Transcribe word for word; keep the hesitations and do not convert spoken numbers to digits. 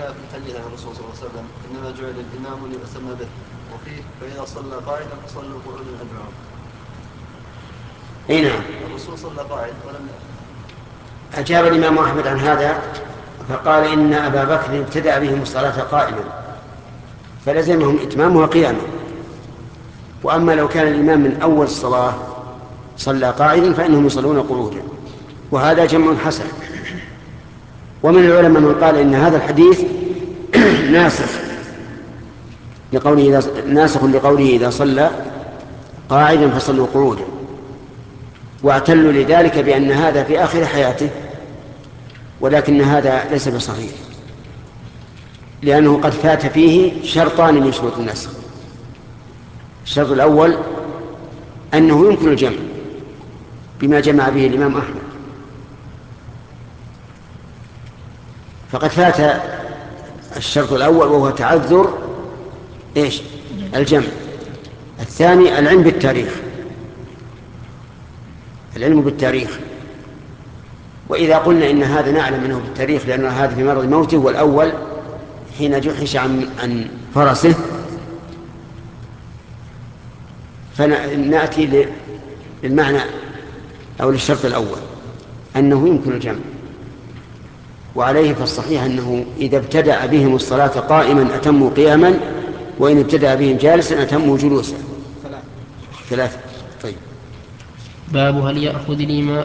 جاء في الحديث عن الرسول صلى الله عليه وسلم إنما جعل الإمام ليؤتم به، وفيه فإذا صلى قاعدا فصلوا قعودا أجمعون. اي نعم. الرسول صلى قاعد ولم أجاب الإمام أحمد عن هذا فقال إن أبا بكر ابتدأ بهم الصلاة قائما فلزمهم إتمامها قياما، وأما لو كان الإمام من أول الصلاة صلى قاعدا فإنهم يصلون قعودا، وهذا جمع حسن. ومن العلماء من قال إن هذا الحديث ناسخ لقوله إذا ناسخ لقوله إذا صلى قاعدا فصلوا قعودا، واعتلوا لذلك بأن هذا في آخر حياته، ولكن هذا ليس بصحيح، لأنه قد فات فيه شرطان من شروط النسخ. الشرط الأول أنه يمكن الجمع بما جمع به الإمام أحمد، فقد فات الشرط الأول وهو تعذر إيش؟ الجمع. الثاني العلم بالتاريخ، العلم بالتاريخ. وإذا قلنا إن هذا نعلم منه بالتاريخ لأن هذا في مرض موته، والأول حين جحش عن, عن فرسه، فنأتي للمعنى أو للشرط الأول أنه يمكن الجمع، وعليه فالصحيح أنه إذا ابتدأ بهم الصلاة قائما أتموا قياما، وإن ابتدأ بهم جالسا أتموا جلوسا. ثلاثة. طيب. باب هل يأخذ الإمام